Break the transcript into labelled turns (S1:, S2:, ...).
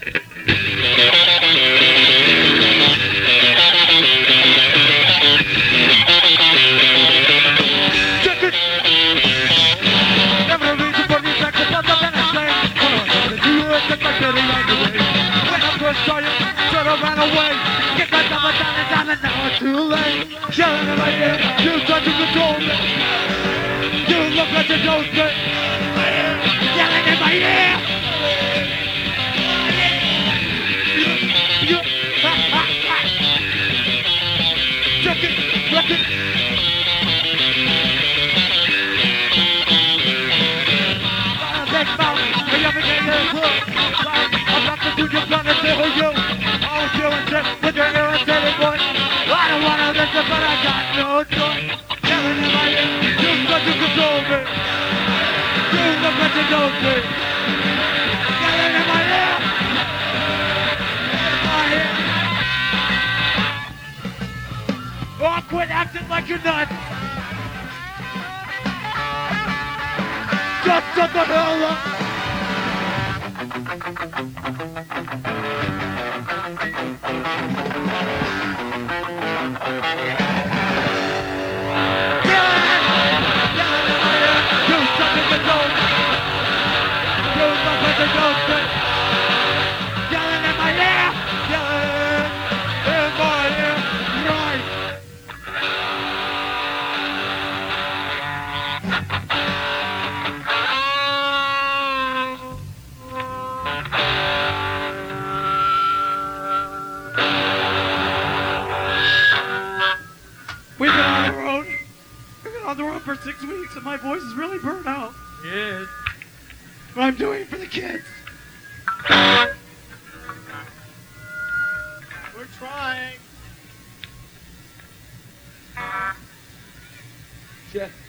S1: Too late, yelling in my ear, you try to control me. You look like you don't fit. Yelling in my ear. Check it, check it. Big mountain, we have a game here. I'm not the dude you're trying to tell you. I'll do it with your irritated voice. I don't wanna listen, but I got no choice. Yelling in my ear, you try to control me. You look like you don't fit. Yelling in my ear. In my ear. Oh, quit acting like you're nuts. Just shut the hell up. On the road for 6 weeks and my voice is really burnt out.
S2: Yes.
S1: But I'm doing it for the kids.
S2: We're trying.
S1: Shit.